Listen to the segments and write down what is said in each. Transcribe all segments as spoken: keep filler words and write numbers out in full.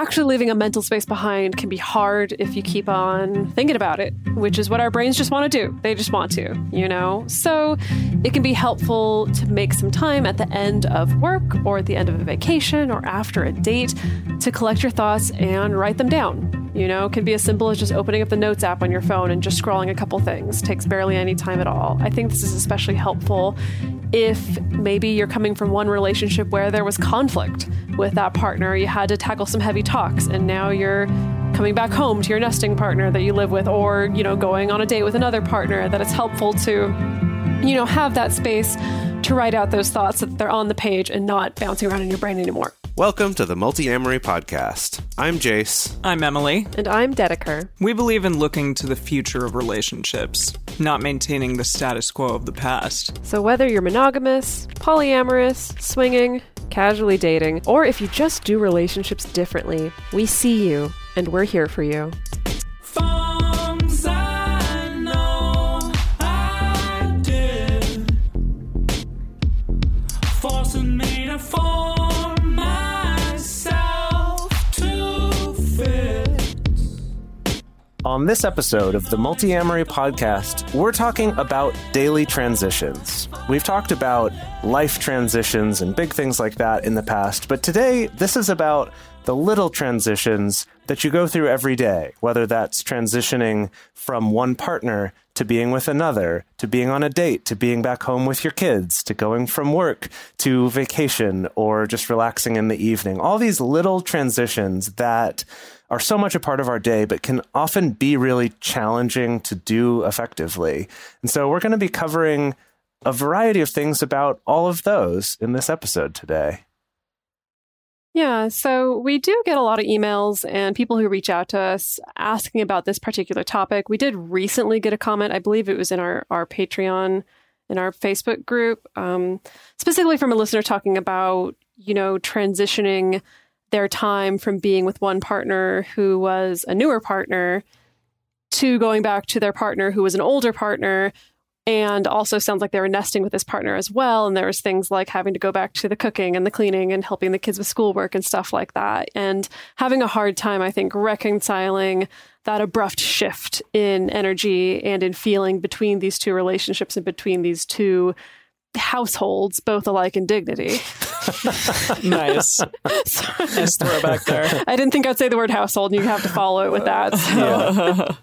actually leaving a mental space behind can be hard if you keep on thinking about it, which is what our brains just want to do. They just want to, you know? So it can be helpful to make some time at the end of work or at the end of a vacation or after a date to collect your thoughts and write them down. You know, it can be as simple as just opening up the Notes app on your phone and just scrolling a couple things. It takes barely any time at all. I think this is especially helpful if maybe you're coming from one relationship where there was conflict with that partner. You had to tackle some heavy talks, and now you're coming back home to your nesting partner that you live with, or, you know, going on a date with another partner, that it's helpful to, you know, have that space to write out those thoughts so that they're on the page and not bouncing around in your brain anymore. Welcome to the Multi-Amory Podcast. I'm Jace. I'm Emily. And I'm Dedeker. We believe in looking to the future of relationships, not maintaining the status quo of the past. So whether you're monogamous, polyamorous, swinging, casually dating, or if you just do relationships differently, we see you, and we're here for you. Songs I know I did, forcing me to form On this episode of the Multi-Amory Podcast, we're talking about daily transitions. We've talked about life transitions and big things like that in the past, but today this is about the little transitions that you go through every day, whether that's transitioning from one partner to being with another, to being on a date, to being back home with your kids, to going from work to vacation, or just relaxing in the evening. All these little transitions that are so much a part of our day, but can often be really challenging to do effectively. And so we're going to be covering a variety of things about all of those in this episode today. Yeah, so we do get a lot of emails and people who reach out to us asking about this particular topic. We did recently get a comment, I believe it was in our, our Patreon, in our Facebook group, um, specifically from a listener talking about, you know, transitioning their time from being with one partner who was a newer partner to going back to their partner who was an older partner. And also sounds like they were nesting with this partner as well. And there was things like having to go back to the cooking and the cleaning and helping the kids with schoolwork and stuff like that. And having a hard time, I think, reconciling that abrupt shift in energy and in feeling between these two relationships and between these two households, both alike in dignity. Nice. Nice throwback there. I didn't think I'd say the word household, and you have to follow it with that. So.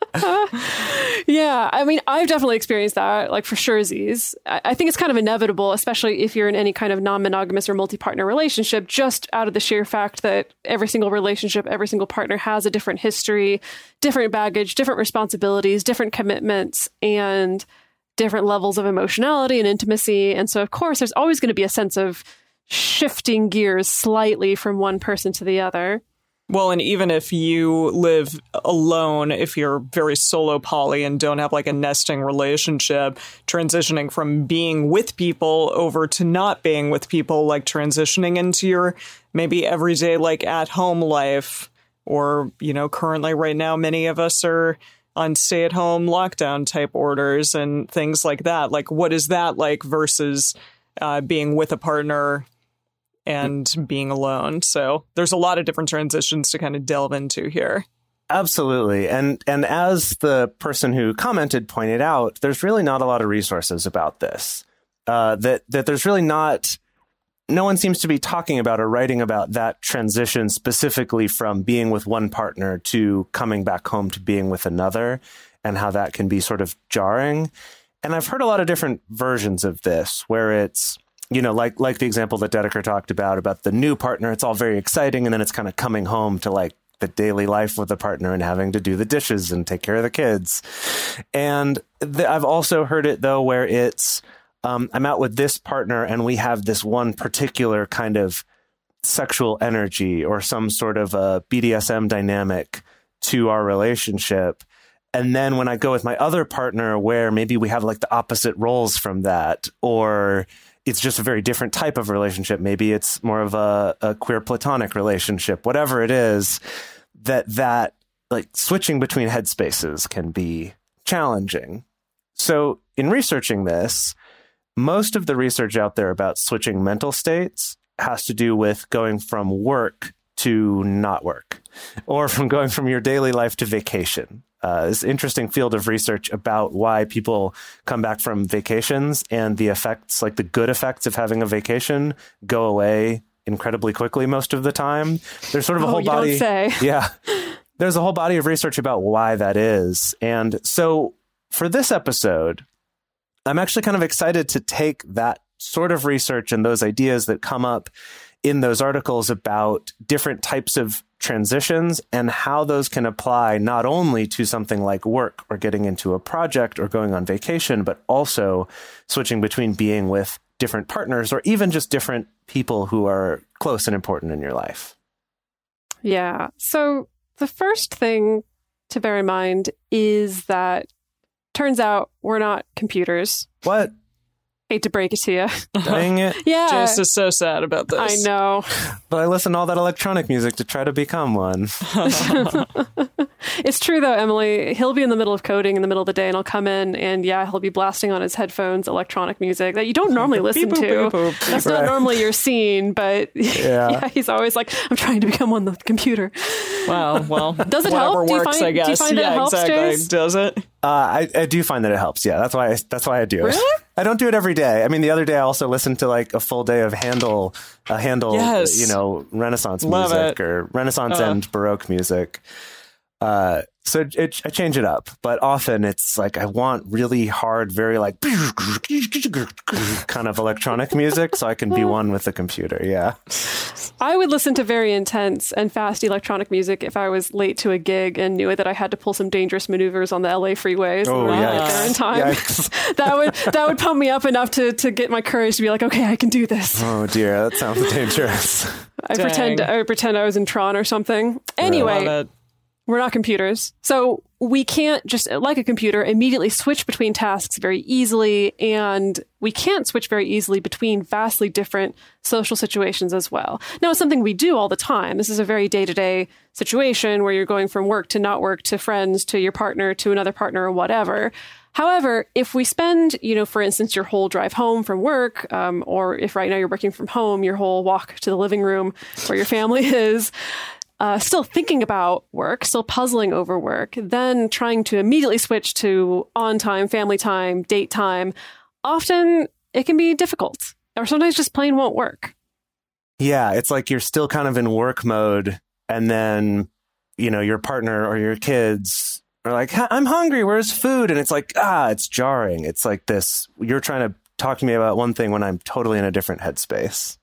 Yeah, I mean, I've definitely experienced that, like for surezies. I, I think it's kind of inevitable, especially if you're in any kind of non-monogamous or multi-partner relationship, just out of the sheer fact that every single relationship, every single partner has a different history, different baggage, different responsibilities, different commitments, and different levels of emotionality and intimacy. And so, of course, there's always going to be a sense of shifting gears slightly from one person to the other. Well, and even if you live alone, if you're very solo poly and don't have like a nesting relationship, transitioning from being with people over to not being with people, like transitioning into your maybe everyday like at home life, or, you know, currently right now, many of us are on stay at home lockdown type orders and things like that. Like, what is that like versus uh, being with a partner and being alone? So there's a lot of different transitions to kind of delve into here. Absolutely. And and as the person who commented pointed out, there's really not a lot of resources about this. Uh, that that there's really not, no one seems to be talking about or writing about that transition specifically from being with one partner to coming back home to being with another, and how that can be sort of jarring. And I've heard a lot of different versions of this where it's, you know, like like the example that Dedeker talked about, about the new partner. It's all very exciting. And then it's kind of coming home to like the daily life with the partner and having to do the dishes and take care of the kids. And th- I've also heard it, though, where it's um, I'm out with this partner and we have this one particular kind of sexual energy or some sort of a B D S M dynamic to our relationship. And then when I go with my other partner, where maybe we have like the opposite roles from that, or it's just a very different type of relationship. Maybe it's more of a, a queer platonic relationship, whatever it is, that that like switching between headspaces can be challenging. So in researching this, most of the research out there about switching mental states has to do with going from work to not work, or from going from your daily life to vacation. Uh, this interesting field of research about why people come back from vacations and the effects, like the good effects of having a vacation, go away incredibly quickly most of the time. There's sort of a Oh, whole you body. don't say. Yeah. There's a whole body of research about why that is. And so for this episode, I'm actually kind of excited to take that sort of research and those ideas that come up in those articles about different types of transitions and how those can apply not only to something like work or getting into a project or going on vacation, but also switching between being with different partners or even just different people who are close and important in your life. Yeah. So the first thing to bear in mind is that turns out we're not computers. What? Hate to break it to you. Dang it. Yeah. Jace is so sad about this. I know. But I listen to all that electronic music to try to become one. It's true, though, Emily. He'll be in the middle of coding in the middle of the day, and I'll come in, and yeah, he'll be blasting on his headphones electronic music that you don't normally listen Beep, boop, to. beep, boop. That's not Right. normally your scene, but Yeah. yeah, he's always like, I'm trying to become on the computer. Wow. Well, Does it whatever help? Do you works, find- I do you guess. find that yeah, it helps, exactly. Jace? Does it? Uh, I, I do find that it helps. Yeah, that's why I, that's why I do it. Really? I don't do it every day. I mean, the other day I also listened to like a full day of Handel, uh, Handel, Yes. you know, Renaissance Love music it. or Renaissance Uh. and Baroque music. Uh, so it, it, I change it up, but often it's like I want really hard, very like kind of electronic music, so I can be one with the computer. Yeah. I would listen to very intense and fast electronic music if I was late to a gig and knew that I had to pull some dangerous maneuvers on the L A freeways. Oh, and yikes. get there in time. Yikes. that would that would pump me up enough to to get my courage to be like, okay, I can do this. Oh dear, that sounds dangerous. I Dang. pretend I pretend I was in Tron or something. Anyway, Love it. we're not computers. So we can't just, like a computer, immediately switch between tasks very easily. And we can't switch very easily between vastly different social situations as well. Now, it's something we do all the time. This is a very day-to-day situation where you're going from work to not work to friends to your partner to another partner or whatever. However, if we spend, you know, for instance, your whole drive home from work, um, or if right now you're working from home, your whole walk to the living room where your family is, Uh, still thinking about work, still puzzling over work, then trying to immediately switch to on time, family time, date time, often it can be difficult or sometimes just plain won't work. Yeah, it's like you're still kind of in work mode, and then, you know, your partner or your kids are like, I'm hungry, where's food? And it's like, ah, it's jarring. It's like this, you're trying to talk to me about one thing when I'm totally in a different headspace.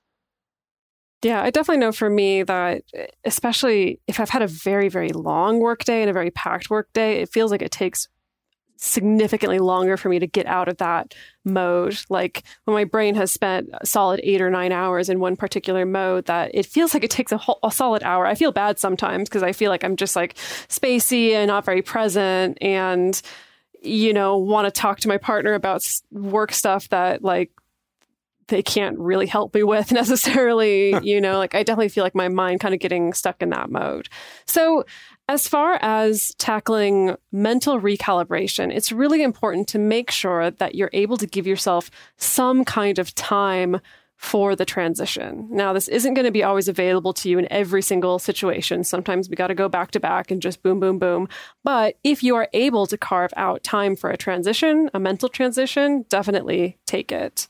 Yeah, I definitely know for me that, especially if I've had a very, very long work day and a very packed work day, it feels like it takes significantly longer for me to get out of that mode. Like when my brain has spent a solid eight or nine hours in one particular mode, that it feels like it takes a, whole, a solid hour. I feel bad sometimes because I feel like I'm just like spacey and not very present and, you know, want to talk to my partner about work stuff that like they can't really help me with necessarily, you know, like I definitely feel like my mind kind of getting stuck in that mode. So as far as tackling mental recalibration, it's really important to make sure that you're able to give yourself some kind of time for the transition. Now, this isn't going to be always available to you in every single situation. Sometimes we got to go back to back and just boom, boom, boom. But if you are able to carve out time for a transition, a mental transition, definitely take it.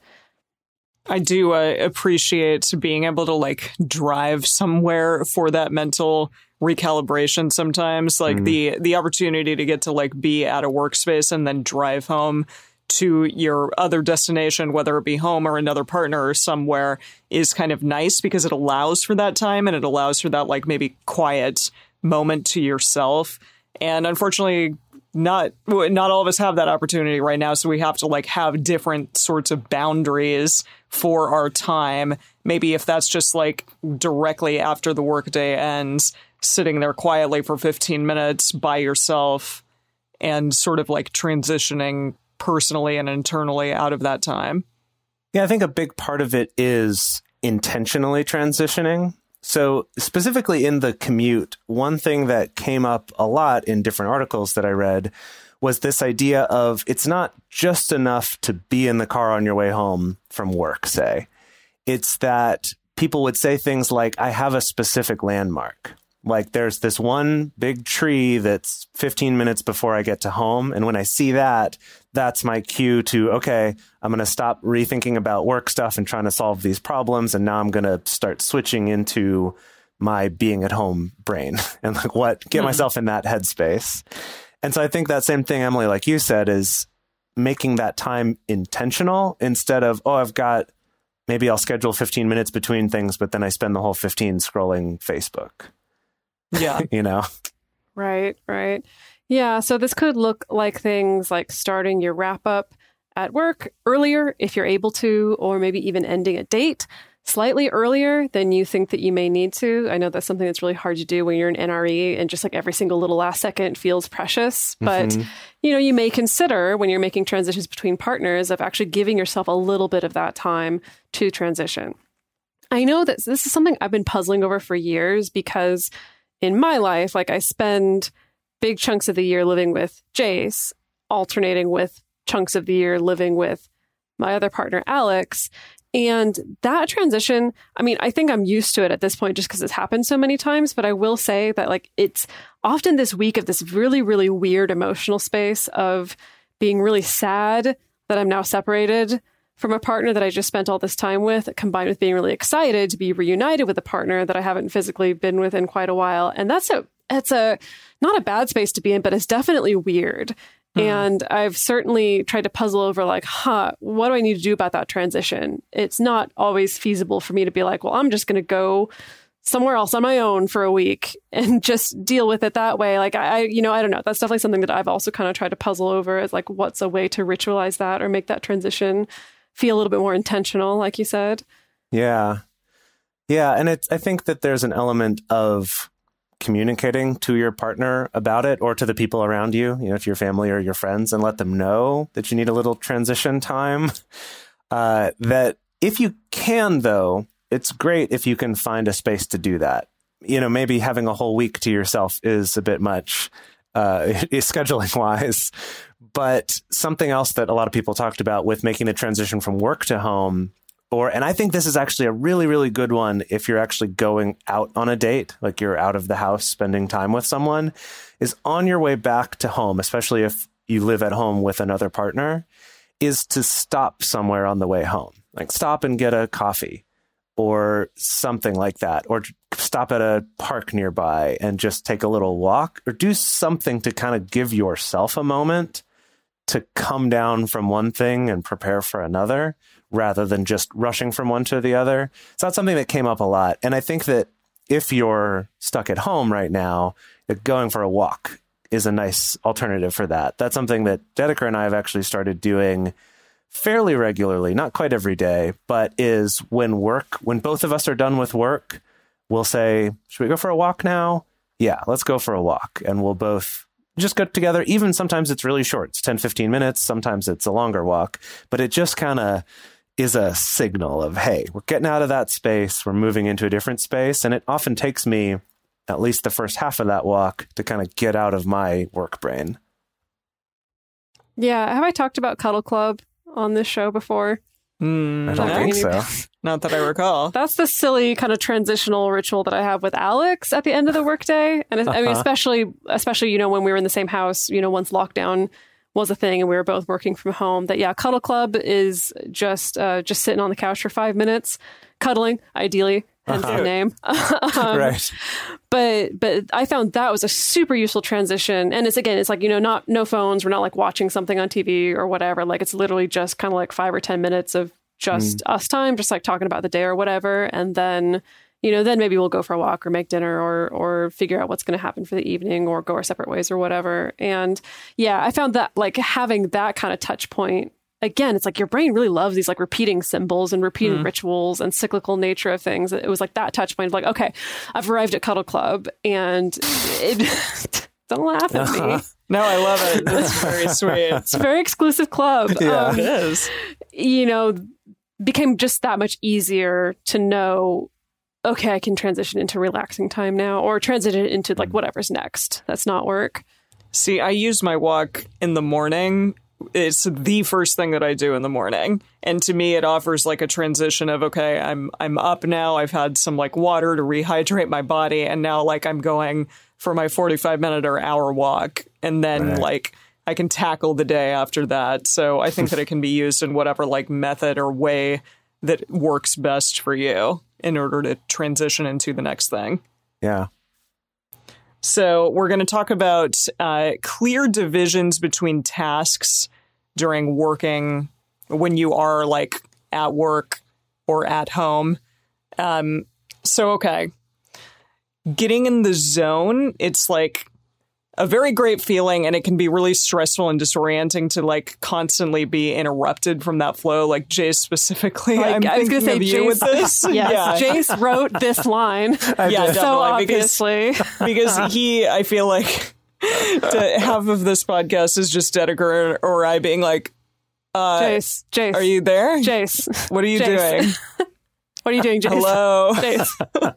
I do uh, appreciate being able to like drive somewhere for that mental recalibration sometimes, like mm. the the opportunity to get to like be at a workspace and then drive home to your other destination, whether it be home or another partner or somewhere, is kind of nice because it allows for that time and it allows for that like maybe quiet moment to yourself. And unfortunately, not not all of us have that opportunity right now, so we have to like have different sorts of boundaries for our time. Maybe if that's just like directly after the workday ends, sitting there quietly for fifteen minutes by yourself and sort of like transitioning personally and internally out of that time. Yeah, I think a big part of it is intentionally transitioning. So specifically in the commute, one thing that came up a lot in different articles that I read was this idea of it's not just enough to be in the car on your way home from work, say. It's that people would say things like, I have a specific landmark. Like there's this one big tree that's fifteen minutes before I get to home. And when I see that, that's my cue to, okay, I'm going to stop rethinking about work stuff and trying to solve these problems. And now I'm going to start switching into my being at home brain and like what, get mm. myself in that headspace. And so I think that same thing, Emily, like you said, is making that time intentional instead of, oh, I've got, maybe I'll schedule fifteen minutes between things, but then I spend the whole fifteen scrolling Facebook. Yeah. You know? Right, right. Yeah. So this could look like things like starting your wrap up at work earlier if you're able to, or maybe even ending a date slightly earlier than you think that you may need to. I know that's something that's really hard to do when you're an N R E and just like every single little last second feels precious. But, mm-hmm. you know, you may consider when you're making transitions between partners of actually giving yourself a little bit of that time to transition. I know that this is something I've been puzzling over for years because in my life, like I spend big chunks of the year living with Jace, alternating with chunks of the year living with my other partner, Alex. And that transition, I mean, I think I'm used to it at this point just because it's happened so many times. But I will say that like it's often this week of this really, really weird emotional space of being really sad that I'm now separated from a partner that I just spent all this time with, combined with being really excited to be reunited with a partner that I haven't physically been with in quite a while. And that's a, it's a, not a bad space to be in, but it's definitely weird. Mm. And I've certainly tried to puzzle over like, huh, what do I need to do about that transition? It's not always feasible for me to be like, well, I'm just going to go somewhere else on my own for a week and just deal with it that way. Like I, you know, I don't know. That's definitely something that I've also kind of tried to puzzle over is like, what's a way to ritualize that or make that transition feel a little bit more intentional, like you said. Yeah. Yeah. And it's, I think that there's an element of communicating to your partner about it or to the people around you, you know, to your family or your friends, and let them know that you need a little transition time. Uh, that if you can, though, it's great if you can find a space to do that. You know, maybe having a whole week to yourself is a bit much, uh, scheduling wise. But something else that a lot of people talked about with making the transition from work to home, or, and I think this is actually a really, really good one if you're actually going out on a date, like you're out of the house, spending time with someone, is on your way back to home, especially if you live at home with another partner, is to stop somewhere on the way home, like stop and get a coffee or something like that, or stop at a park nearby and just take a little walk or do something to kind of give yourself a moment to come down from one thing and prepare for another rather than just rushing from one to the other. So that's something that came up a lot. And I think that if you're stuck at home right now, going for a walk is a nice alternative for that. That's something that Dedeker and I have actually started doing fairly regularly, not quite every day, but is when work, when both of us are done with work, we'll say, should we go for a walk now? Yeah, let's go for a walk. And we'll both just go together. Even sometimes it's really short. It's ten, fifteen minutes. Sometimes it's a longer walk, but it just kind of is a signal of, hey, we're getting out of that space. We're moving into a different space. And it often takes me at least the first half of that walk to kind of get out of my work brain. Yeah. Have I talked about Cuddle Club on this show before? Mm, I don't no. think so. Not that I recall. That's the silly kind of transitional ritual that I have with Alex at the end of the workday. And I mean, especially, especially, you know, when we were in the same house, you know, once lockdown was a thing and we were both working from home, that, yeah, Cuddle Club is just, uh, just sitting on the couch for five minutes, cuddling, ideally, hence uh-huh. the name. um, right. But, but I found that was a super useful transition. And it's, again, it's like, you know, not, no phones. We're not like watching something on T V or whatever. Like it's literally just kind of like five or ten minutes of just mm. us time, just like talking about the day or whatever. And then, you know, then maybe we'll go for a walk or make dinner or or figure out what's going to happen for the evening or go our separate ways or whatever. And yeah, I found that like having that kind of touch point, again, it's like your brain really loves these like repeating symbols and repeating mm. rituals and cyclical nature of things. It was like that touch point of like, okay, I've arrived at Cuddle Club and it, don't laugh at uh-huh. me. No, I love it. That's very sweet. It's a very exclusive club. Yeah, um, it is. You know, became just that much easier to know, okay, I can transition into relaxing time now or transition into like whatever's next. That's not work. See, I use my walk in the morning it's the first thing that I do in the morning. And to me, it offers like a transition of, okay, I'm I'm up now. I've had some like water to rehydrate my body. And now like I'm going for my forty-five minute or hour walk. And then Right. like I can tackle the day after that. So I think that it can be used in whatever like method or way that works best for you in order to transition into the next thing. Yeah. So we're going to talk about uh, clear divisions between tasks during working when you are like at work or at home. Um, so, okay. Getting in the zone, it's like a very great feeling, and it can be really stressful and disorienting to like constantly be interrupted from that flow. Like Jace specifically, Like, I'm I was thinking gonna say, of you Jace- with this. Yes, Jace wrote this line. yeah, did. So definitely, because obviously. because he, I feel like the, half of this podcast is just Dedeker or I being like, uh, Jace, Jace. are you there? Jace. What are you Jace. doing? What are you doing, Jace? Hello. Jace.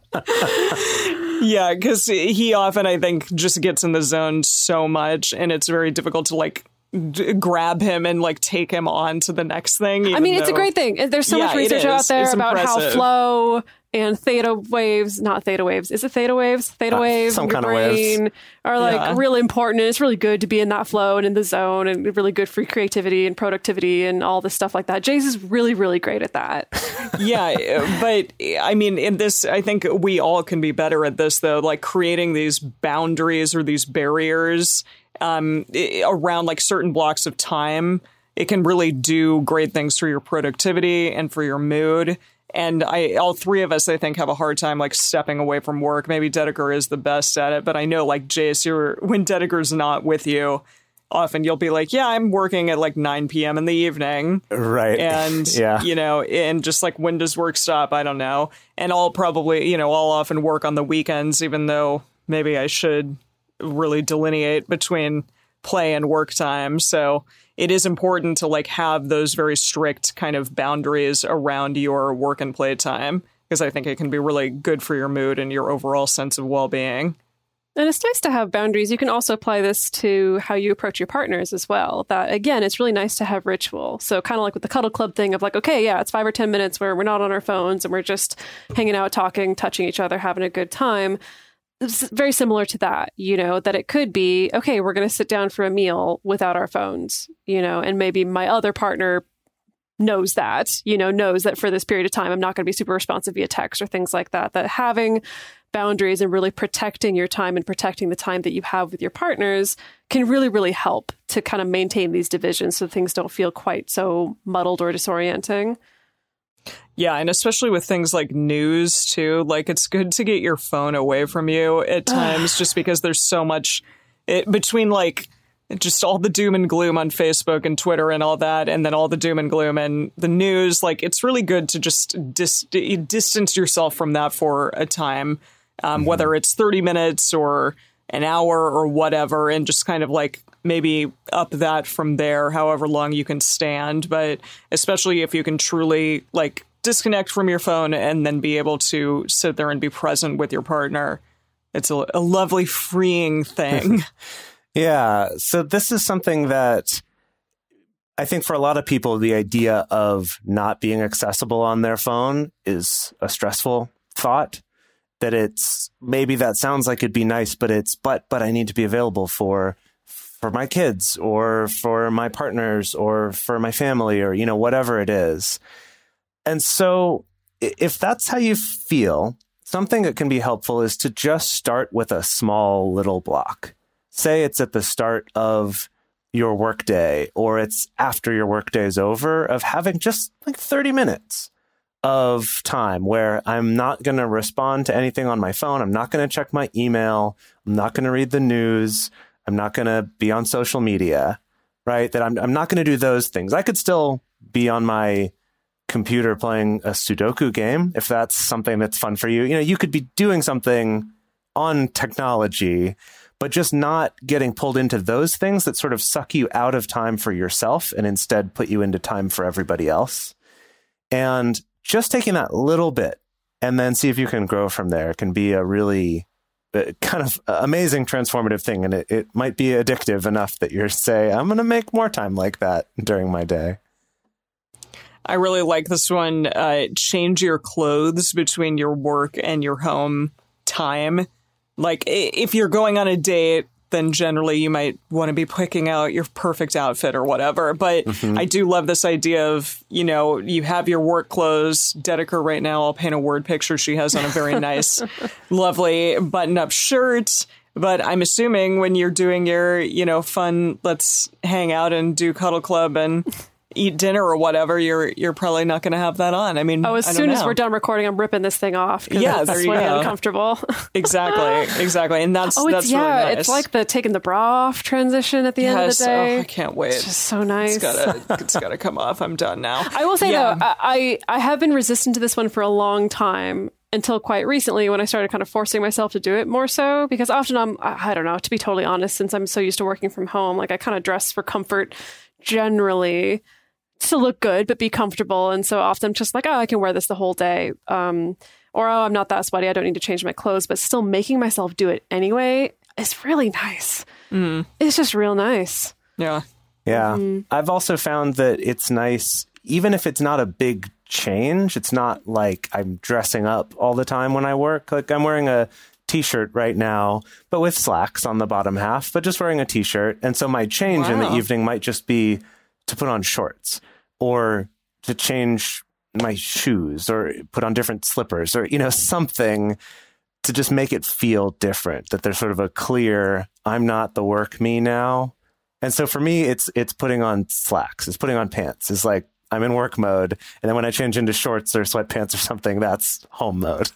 Yeah, because he often, I think, just gets in the zone so much, and it's very difficult to like d- grab him and like take him on to the next thing. I even mean, it's a though- great thing. There's so Yeah, much it research is. out there It's about how impressive. flow and theta waves, not theta waves, is it theta waves? Theta Uh, waves some in your kind of waves. brain are like Yeah. really important. And it's really good to be in that flow and in the zone, and really good for creativity and productivity and all this stuff like that. Jace is really, really great at that. Yeah, but I mean, in this, I think we all can be better at this, though, like creating these boundaries or these barriers um, i- around like certain blocks of time. It can really do great things for your productivity and for your mood. And I, all three of us, I think, have a hard time like stepping away from work. Maybe Dedeker is the best at it, but I know like Jace, you're when Dedeker's not with you, often you'll be like, yeah, I'm working at like nine p.m. in the evening. Right. And, yeah. you know, and just like, when does work stop? I don't know. And I'll probably, you know, I'll often work on the weekends, even though maybe I should really delineate between play and work time. So it is important to like have those very strict kind of boundaries around your work and play time, because I think it can be really good for your mood and your overall sense of well-being. And it's nice to have boundaries. You can also apply this to how you approach your partners as well. That, again, it's really nice to have ritual. So kind of like with the cuddle club thing of like, okay, yeah, it's five or ten minutes where we're not on our phones and we're just hanging out, talking, touching each other, having a good time. It's very similar to that, you know, that it could be, okay, we're going to sit down for a meal without our phones, you know, and maybe my other partner knows that, you know, knows that for this period of time, I'm not going to be super responsive via text or things like that, that having boundaries and really protecting your time and protecting the time that you have with your partners can really, really help to kind of maintain these divisions so things don't feel quite so muddled or disorienting. Yeah, and especially with things like news, too. Like, it's good to get your phone away from you at times, just because there's so much it, between, like, just all the doom and gloom on Facebook and Twitter and all that, and then all the doom and gloom and the news. Like, it's really good to just dis- distance yourself from that for a time, um, mm-hmm. whether it's thirty minutes or an hour or whatever, and just kind of, like, maybe up that from there, however long you can stand. But especially if you can truly, like, disconnect from your phone and then be able to sit there and be present with your partner. It's a, a lovely, freeing thing. Yeah. So this is something that I think for a lot of people, the idea of not being accessible on their phone is a stressful thought. That it's maybe that sounds like it'd be nice, but it's but but I need to be available for for my kids or for my partners or for my family or, you know, whatever it is. And so if that's how you feel, something that can be helpful is to just start with a small little block. Say it's at the start of your workday or it's after your workday is over, of having just like thirty minutes of time where I'm not going to respond to anything on my phone. I'm not going to check my email. I'm not going to read the news. I'm not going to be on social media, right? That I'm I'm not going to do those things. I could still be on my computer playing a Sudoku game if that's something that's fun for you. You know, you could be doing something on technology, but just not getting pulled into those things that sort of suck you out of time for yourself and instead put you into time for everybody else. And just taking that little bit and then see if you can grow from there can be a really uh, kind of amazing transformative thing. And it, it might be addictive enough that you're say, I'm going to make more time like that during my day. I really like this one. Uh, change your clothes between your work and your home time. Like if you're going on a date, then generally you might want to be picking out your perfect outfit or whatever. But mm-hmm. I do love this idea of, you know, you have your work clothes. Dedeker right now, I'll paint a word picture. She has on a very nice, lovely button-up shirt. But I'm assuming when you're doing your, you know, fun, let's hang out and do Cuddle Club and eat dinner or whatever, you're you're probably not going to have that on. I mean, oh, as I soon know. as we're done recording, I'm ripping this thing off. Yeah, that's there you way go. Uncomfortable. Exactly, exactly, and that's oh, it's, that's yeah, really nice. It's like the taking the bra off transition at the yes, end of the day. Oh, I can't wait. It's just so nice. It's gotta, it's gotta come off. I'm done now. I will say yeah. though, I I have been resistant to this one for a long time. Until quite recently when I started kind of forcing myself to do it more so, because often I'm, I don't know, to be totally honest, since I'm so used to working from home, like I kind of dress for comfort generally to look good, but be comfortable. And so often I'm just like, oh, I can wear this the whole day. Um, or, oh, I'm not that sweaty. I don't need to change my clothes, but still making myself do it anyway is really nice. Mm. It's just real nice. Yeah. Yeah. Mm. I've also found that it's nice, even if it's not a big change. It's not like I'm dressing up all the time when I work. Like I'm wearing a t-shirt right now, but with slacks on the bottom half, but just wearing a t-shirt. And so my change wow. in the evening might just be to put on shorts or to change my shoes or put on different slippers or, you know, something to just make it feel different, that there's sort of a clear, I'm not the work me now. And so for me, it's, it's putting on slacks, it's putting on pants. It's like, I'm in work mode. And then when I change into shorts or sweatpants or something, that's home mode.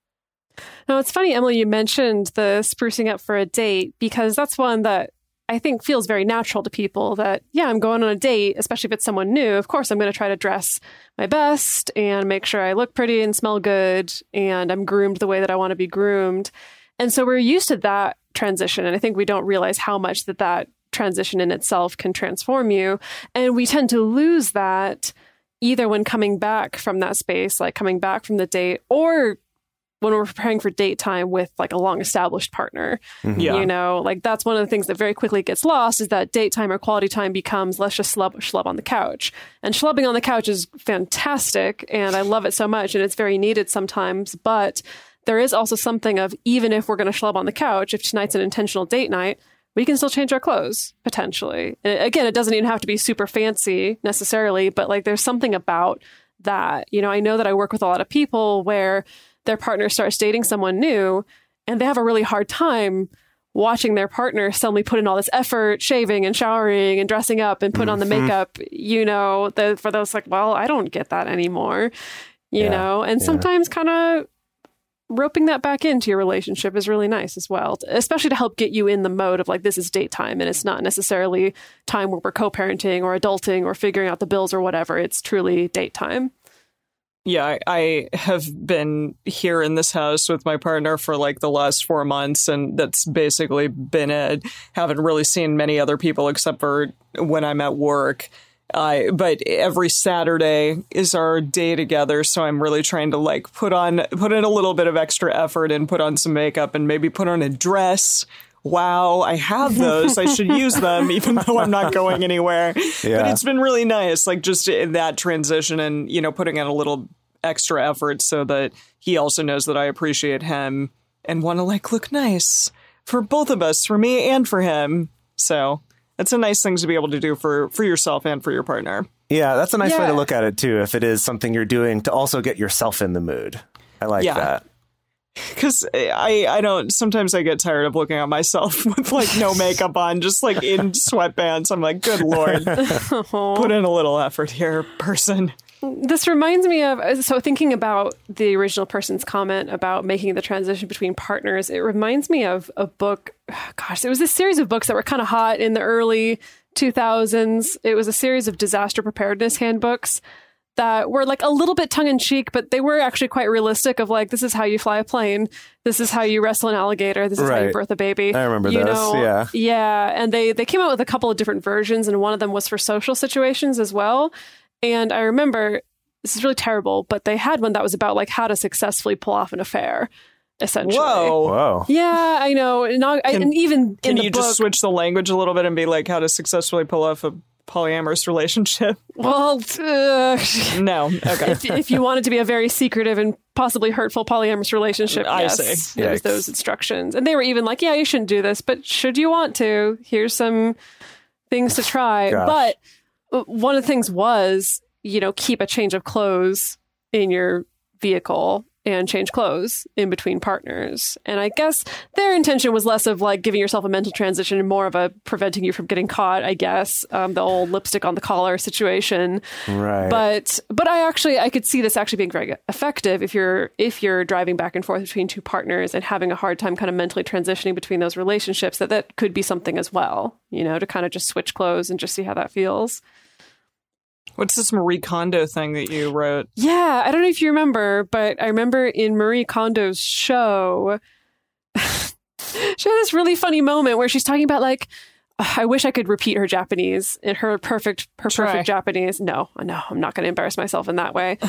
No, it's funny, Emily, you mentioned the sprucing up for a date, because that's one that I think feels very natural to people that, yeah, I'm going on a date, especially if it's someone new. Of course, I'm going to try to dress my best and make sure I look pretty and smell good and I'm groomed the way that I want to be groomed. And so we're used to that transition. And I think we don't realize how much that that transition in itself can transform you. And we tend to lose that either when coming back from that space, like coming back from the date, or when we're preparing for date time with like a long established partner. Mm-hmm. Yeah. You know, like that's one of the things that very quickly gets lost, is that date time or quality time becomes let's just schlub, schlub on the couch. And schlubbing on the couch is fantastic. And I love it so much. And it's very needed sometimes. But there is also something of, even if we're going to schlub on the couch, if tonight's an intentional date night, we can still change our clothes, potentially. And again, it doesn't even have to be super fancy necessarily, but like there's something about that. You know, I know that I work with a lot of people where their partner starts dating someone new and they have a really hard time watching their partner suddenly put in all this effort, shaving and showering and dressing up and put mm-hmm. on the makeup, you know, the, for those like, well, I don't get that anymore, you yeah, know, and yeah. sometimes kind of roping that back into your relationship is really nice as well, especially to help get you in the mode of like, this is date time and it's not necessarily time where we're co-parenting or adulting or figuring out the bills or whatever. It's truly date time. Yeah, I, I have been here in this house with my partner for like the last four months, and that's basically been it. Haven't really seen many other people except for when I'm at work. Uh, but every Saturday is our day together, so I'm really trying to like put on put in a little bit of extra effort and put on some makeup and maybe put on a dress. Wow, I have those. I should use them, even though I'm not going anywhere. Yeah. But it's been really nice, like just in that transition and, you know, putting in a little extra effort so that he also knows that I appreciate him and want to like look nice for both of us, for me and for him. So it's a nice thing to be able to do for, for yourself and for your partner. Yeah, that's a nice yeah. way to look at it, too, if it is something you're doing to also get yourself in the mood. I like yeah. that. Because I, I don't, sometimes I get tired of looking at myself with like no makeup on, just like in sweatpants. I'm like, good Lord, put in a little effort here, person. This reminds me of, so thinking about the original person's comment about making the transition between partners, it reminds me of a book. Gosh, it was a series of books that were kind of hot in the early two thousands. It was a series of disaster preparedness handbooks that were like a little bit tongue in cheek, but they were actually quite realistic of like, this is how you fly a plane. This is how you wrestle an alligator. This is right. how you birth a baby. I remember you those. Know? Yeah. Yeah. And they, they came out with a couple of different versions, and one of them was for social situations as well. And I remember, this is really terrible, but they had one that was about like how to successfully pull off an affair. essentially. Whoa. Whoa. Yeah, I know. Not, I, Can- and even Can in the you book, just switch the language a little bit and be like, how to successfully pull off a polyamorous relationship? well, uh, No. Okay. if, if you want it to be a very secretive and possibly hurtful polyamorous relationship, I yes, see. there's Yikes. those instructions. And they were even like, yeah, you shouldn't do this, but should you want to, here's some things to try. Gosh. But one of the things was, you know, keep a change of clothes in your vehicle and change clothes in between partners. And I guess their intention was less of like giving yourself a mental transition and more of a preventing you from getting caught, I guess, um, the old lipstick on the collar situation. Right. But but I actually I could see this actually being very effective if you're if you're driving back and forth between two partners and having a hard time kind of mentally transitioning between those relationships, that that could be something as well, you know, to kind of just switch clothes and just see how that feels. What's this Marie Kondo thing that you wrote? Yeah, I don't know if you remember, but I remember in Marie Kondo's show, she had this really funny moment where she's talking about like, I wish I could repeat her Japanese in her perfect, her Try. perfect Japanese. No, no, I'm not going to embarrass myself in that way.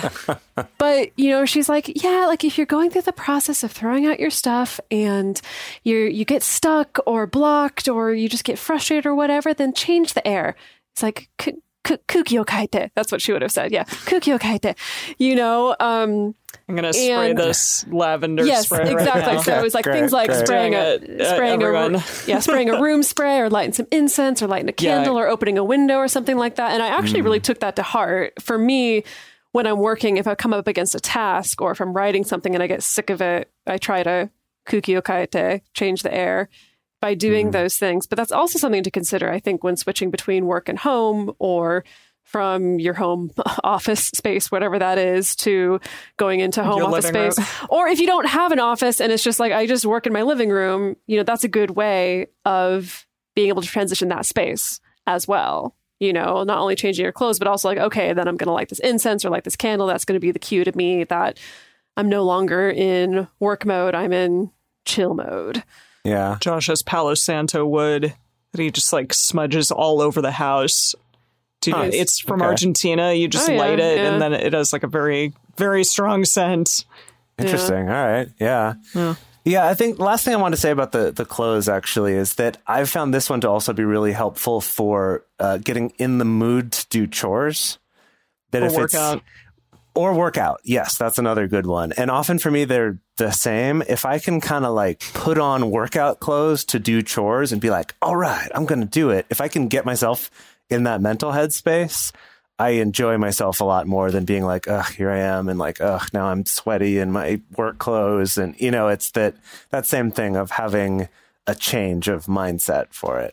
But you know, she's like, yeah, like if you're going through the process of throwing out your stuff and you you get stuck or blocked or you just get frustrated or whatever, then change the air. It's like. Could, Kuki o kaite. That's what she would have said. Yeah. Kuki o kaite. You know, um, I'm going to spray And- this lavender yes, spray right exactly. now. So it was like Great, things like great. spraying a, Doing it, uh, spraying a, everyone. yeah, spraying a room spray or lighting some incense or lighting a candle Yeah. or opening a window or something like that. And I actually really took that to heart. For me, when I'm working, if I come up against a task or if I'm writing something and I get sick of it, I try to kuki o kaite, change the air by doing those things. But that's also something to consider, I think, when switching between work and home or from your home office space, whatever that is, to going into home Your office living space. Or if you don't have an office and it's just like, I just work in my living room, you know, that's a good way of being able to transition that space as well. You know, not only changing your clothes, but also like, okay, then I'm going to light this incense or light this candle. That's going to be the cue to me that I'm no longer in work mode. I'm in chill mode. Yeah. Josh has Palo Santo wood that he just like smudges all over the house. Dude, Nice. it's from Okay. Argentina. You just Oh, yeah, light it, yeah. and then it has like a very, very strong scent. Interesting. All right. Yeah. Yeah. Yeah, I think the last thing I want to say about the, the clothes actually is that I've found this one to also be really helpful for uh, getting in the mood to do chores. That Or if workout. it's or workout, yes, that's another good one. And often for me, they're the same. If I can kind of like put on workout clothes to do chores and be like, all right, I'm going to do it. If I can get myself in that mental headspace, I enjoy myself a lot more than being like, ugh, here I am. And like, ugh, now I'm sweaty in my work clothes. And, you know, it's that, that same thing of having a change of mindset for it.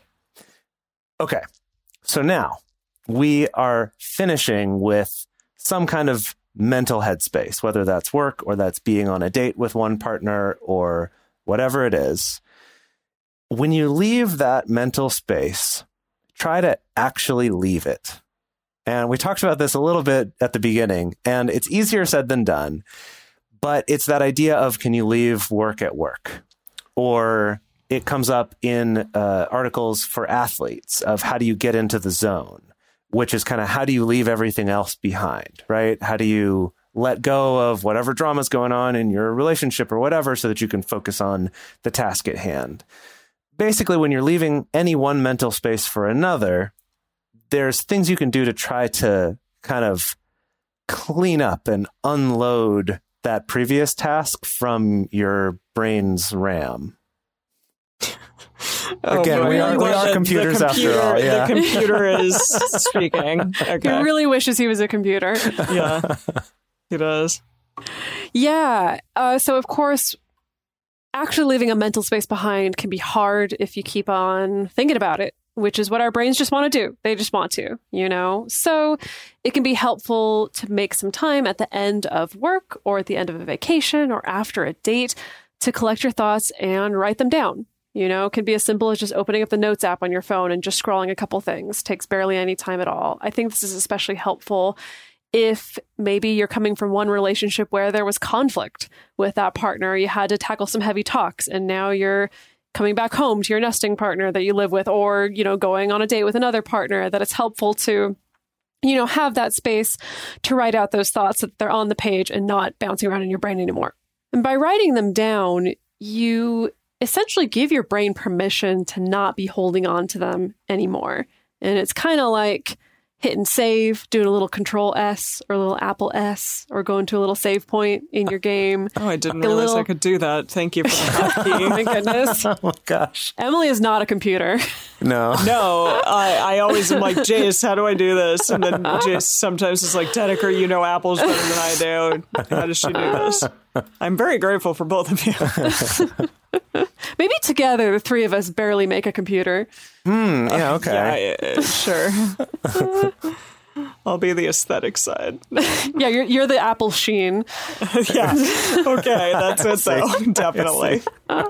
Okay. So now we are finishing with some kind of mental headspace, whether that's work or that's being on a date with one partner or whatever it is. When you leave that mental space, try to actually leave it. And we talked about this a little bit at the beginning, and it's easier said than done, but it's that idea of, can you leave work at work? Or it comes up in uh, articles for athletes of how do you get into the zone, which is kind of how do you leave everything else behind, right? How do you let go of whatever drama's going on in your relationship or whatever so that you can focus on the task at hand? Basically, when you're leaving any one mental space for another, there's things you can do to try to kind of clean up and unload that previous task from your brain's RAM. Oh, Again, boy. we are- I'm we glad are that the computers after computer- all, yeah. The computer is speaking. He Okay. really wishes he was a computer. Yeah. He does. Yeah. Uh, so, of course, actually leaving a mental space behind can be hard if you keep on thinking about it, which is what our brains just want to do. They just want to, you know? So it can be helpful to make some time at the end of work or at the end of a vacation or after a date to collect your thoughts and write them down. You know, it can be as simple as just opening up the notes app on your phone and just scrolling a couple things. Takes barely any time at all. I think this is especially helpful if maybe you're coming from one relationship where there was conflict with that partner, you had to tackle some heavy talks, and now you're coming back home to your nesting partner that you live with, or, you know, going on a date with another partner, that it's helpful to, you know, have that space to write out those thoughts, that they're on the page and not bouncing around in your brain anymore. And by writing them down, you essentially give your brain permission to not be holding on to them anymore. And it's kind of like hitting save, doing a little control S or a little Apple S, or going to a little save point in your game. Oh, I didn't A realize little- I could do that. Thank you for the hotkey. Oh my goodness. Oh my gosh. Emily is not a computer. No. No, I, I always am like, Jace, how do I do this? And then Jace sometimes is like, Dedeker, you know Apple's better than I do. How does she do this? I'm very grateful for both of you. Maybe together, the three of us barely make a computer. Hmm. Yeah. Okay. Yeah, uh, sure. I'll be the aesthetic side. Yeah, you're you're the Apple Sheen. Yeah. Okay, that's it though. Definitely.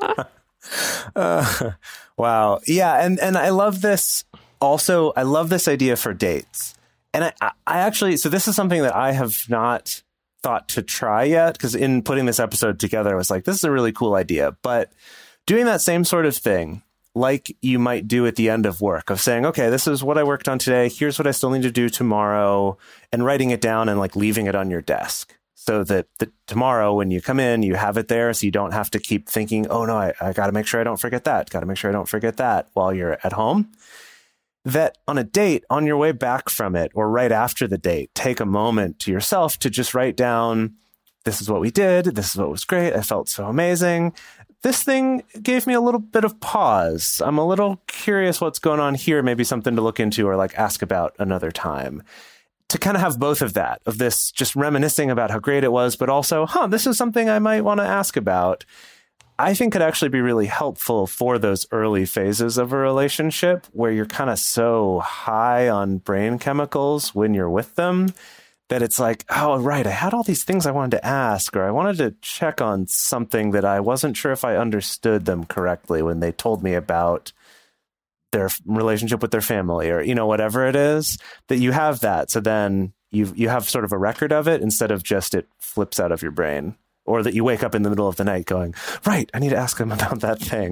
Uh, wow. Yeah. And, and I love this. Also, I love this idea for dates. And I, I actually, so this is something that I have not thought to try yet, because in putting this episode together, I was like, this is a really cool idea. But doing that same sort of thing, like you might do at the end of work, of saying, okay, this is what I worked on today. Here's what I still need to do tomorrow, and writing it down and like leaving it on your desk. So that the, tomorrow when you come in, you have it there, so you don't have to keep thinking, oh, no, I, I got to make sure I don't forget that. Got to make sure I don't forget that while you're at home. That on a date, on your way back from it, or right after the date, take a moment to yourself to just write down, this is what we did. This is what was great. I felt so amazing. This thing gave me a little bit of pause. I'm a little curious what's going on here. Maybe something to look into or like ask about another time. To kind of have both of that, of this just reminiscing about how great it was, but also, huh, this is something I might want to ask about, I think could actually be really helpful for those early phases of a relationship where you're kind of so high on brain chemicals when you're with them that it's like, oh, right, I had all these things I wanted to ask, or I wanted to check on something that I wasn't sure if I understood them correctly when they told me about their relationship with their family, or, you know, whatever it is, that you have that. So then you you have sort of a record of it instead of just it flips out of your brain, or that you wake up in the middle of the night going, right, I need to ask them about that thing.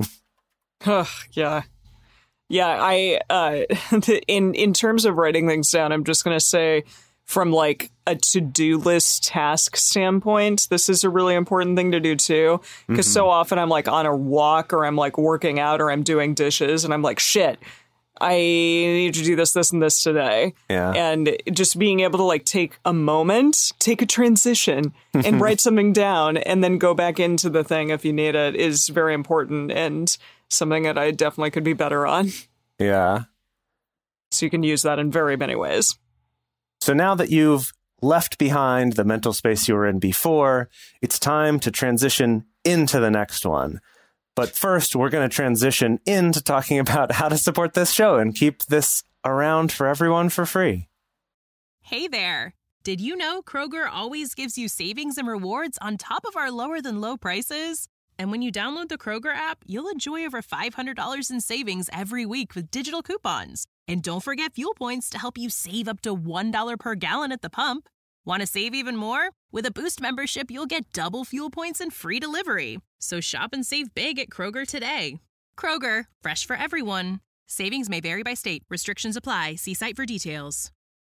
Yeah. Yeah, I, uh, in, in terms of writing things down, I'm just going to say, from like a to-do list task standpoint, this is a really important thing to do too. Because mm-hmm. so often I'm like on a walk, or I'm like working out, or I'm doing dishes, and I'm like, shit, I need to do this, this, and this today. Yeah. And just being able to like take a moment, take a transition, and write something down, and then go back into the thing if you need it, is very important, and something that I definitely could be better on. Yeah. So you can use that in very many ways. So now that you've left behind the mental space you were in before, it's time to transition into the next one. But first, we're going to transition into talking about how to support this show and keep this around for everyone for free. Hey there. Did you know Kroger always gives you savings and rewards on top of our lower than low prices? And when you download the Kroger app, you'll enjoy over five hundred dollars in savings every week with digital coupons. And don't forget fuel points to help you save up to one dollar per gallon at the pump. Want to save even more? With a Boost membership, you'll get double fuel points and free delivery. So shop and save big at Kroger today. Kroger, fresh for everyone. Savings may vary by state. Restrictions apply. See site for details.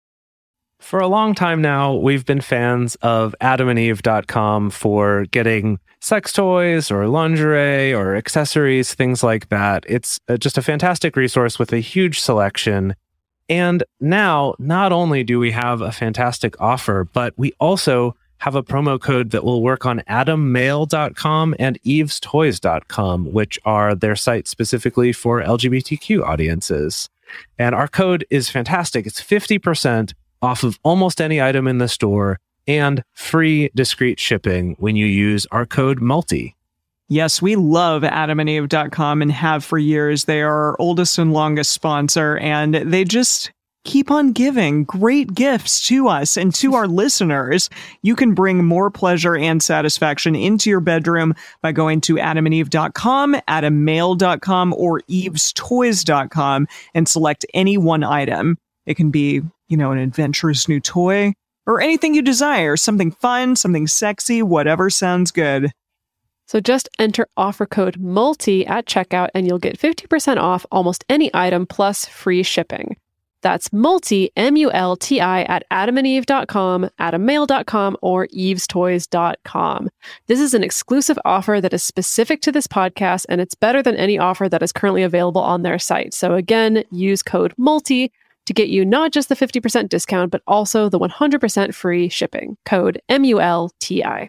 For a long time now, we've been fans of adam and eve dot com for getting sex toys or lingerie or accessories, things like that. It's just a fantastic resource with a huge selection. And now, not only do we have a fantastic offer, but we also have a promo code that will work on adam mail dot com and eves toys dot com, which are their sites specifically for L G B T Q audiences. And our code is fantastic. It's fifty percent off of almost any item in the store, and free discreet shipping when you use our code MULTI. Yes, we love adam and eve dot com and have for years. They are our oldest and longest sponsor, and they just keep on giving great gifts to us and to our listeners. You can bring more pleasure and satisfaction into your bedroom by going to adam and eve dot com, adam mail dot com, or eves toys dot com and select any one item. It can be, you know, an adventurous new toy, or anything you desire, something fun, something sexy, whatever sounds good. So just enter offer code MULTI at checkout and you'll get fifty percent off almost any item plus free shipping. That's multi, M U L T I, at adam and eve dot com, adam mail dot com, or eves toys dot com. This is an exclusive offer that is specific to this podcast, and it's better than any offer that is currently available on their site. So again, use code MULTI to get you not just the fifty percent discount, but also the one hundred percent free shipping. Code M U L T I.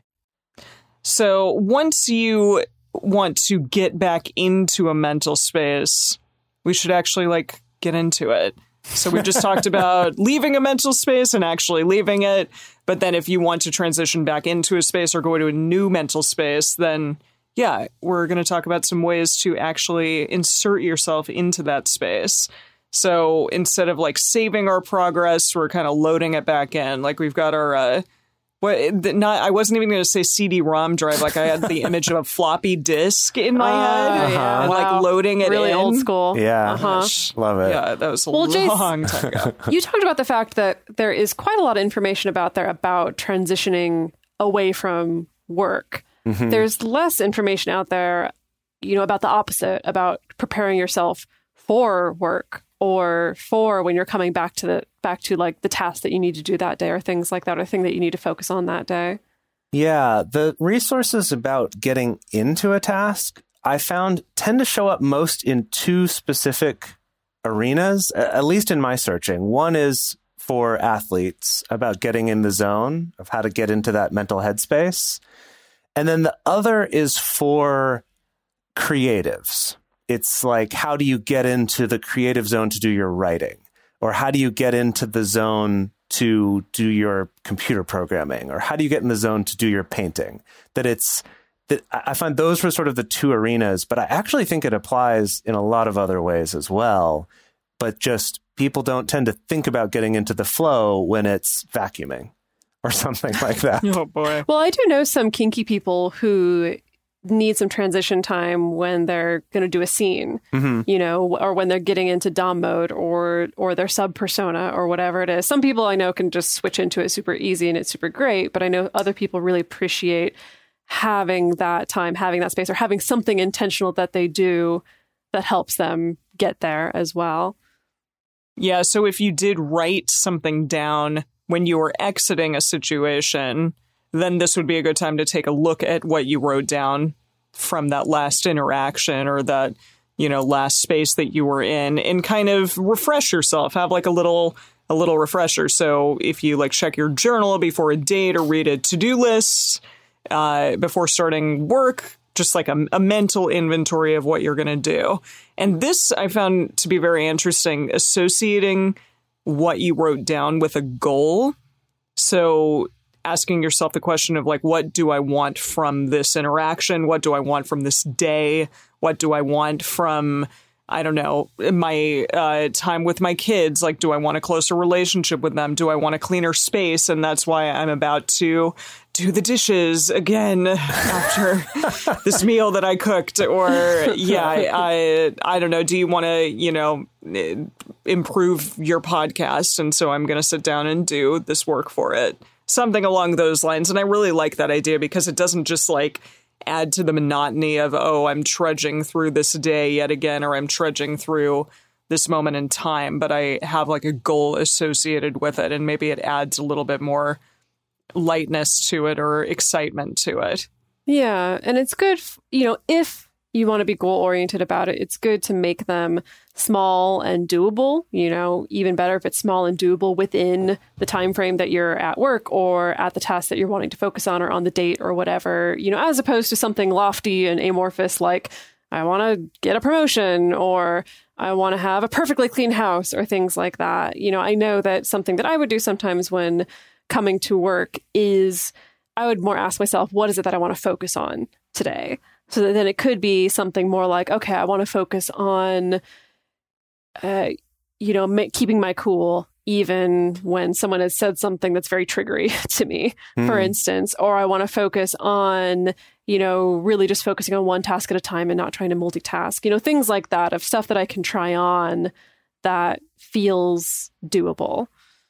So once you want to get back into a mental space, we should actually like get into it. So we've just talked about leaving a mental space and actually leaving it. But then if you want to transition back into a space or go to a new mental space, then yeah, we're going to talk about some ways to actually insert yourself into that space. So instead of like saving our progress, we're kind of loading it back in. Like we've got our, uh, what, not, I wasn't even going to say C D ROM drive. Like I had the image of a floppy disk in my Uh, head yeah. and Wow. like loading it Really in. old school. Yeah. Uh-huh. Love it. Yeah, that was a Well, Jace- long time ago. You talked about the fact that there is quite a lot of information about there about transitioning away from work. Mhm. There's less information out there, you know, about the opposite, about preparing yourself for work or for when you're coming back to the back to like the task that you need to do that day or things like that, or thing that you need to focus on that day. Yeah, the resources about getting into a task, I found, tend to show up most in two specific arenas, a- at least in my searching. One is for athletes about getting in the zone of how to get into that mental headspace. And then the other is for creatives. It's like, how do you get into the creative zone to do your writing? Or how do you get into the zone to do your computer programming? Or how do you get in the zone to do your painting? That it's, that I find those were sort of the two arenas, but I actually think it applies in a lot of other ways as well. But just people don't tend to think about getting into the flow when it's vacuuming or something like that. Oh boy. Well, I do know some kinky people who need some transition time when they're going to do a scene, Mm-hmm. you know, or when they're getting into dom mode or or their sub persona or whatever it is. Some people I know can just switch into it super easy and it's super great, but I know other people really appreciate having that time, having that space, or having something intentional that they do that helps them get there as well. Yeah, so if you did write something down when you were exiting a situation, then this would be a good time to take a look at what you wrote down from that last interaction or that, you know, last space that you were in, and kind of refresh yourself, have like a little a little refresher. So if you like check your journal before a date or read a to-do list uh, before starting work, just like a, a mental inventory of what you're going to do. And this I found to be very interesting, associating what you wrote down with a goal. So asking yourself the question of like, what do I want from this interaction? What do I want from this day? What do I want from, I don't know, my uh, time with my kids? Like, do I want a closer relationship with them? Do I want a cleaner space? And that's why I'm about to do the dishes again after this meal that I cooked. Or, yeah, I, I, I don't know. Do you want to, you know, improve your podcast? And so I'm going to sit down and do this work for it. Something along those lines. And I really like that idea because it doesn't just like add to the monotony of, oh, I'm trudging through this day yet again, or I'm trudging through this moment in time, but I have like a goal associated with it. And maybe it adds a little bit more lightness to it or excitement to it. Yeah. And it's good, you know, if you want to be goal oriented about it, it's good to make them small and doable, you know, even better if it's small and doable within the time frame that you're at work or at the task that you're wanting to focus on or on the date or whatever, you know, as opposed to something lofty and amorphous like I want to get a promotion or I want to have a perfectly clean house or things like that. You know, I know that something that I would do sometimes when coming to work is I would more ask myself, what is it that I want to focus on today? So that then it could be something more like, okay, I want to focus on, uh, you know, ma- keeping my cool, even when someone has said something that's very triggery to me, mm. for instance, or I want to focus on, you know, really just focusing on one task at a time and not trying to multitask, you know, things like that, of stuff that I can try on that feels doable.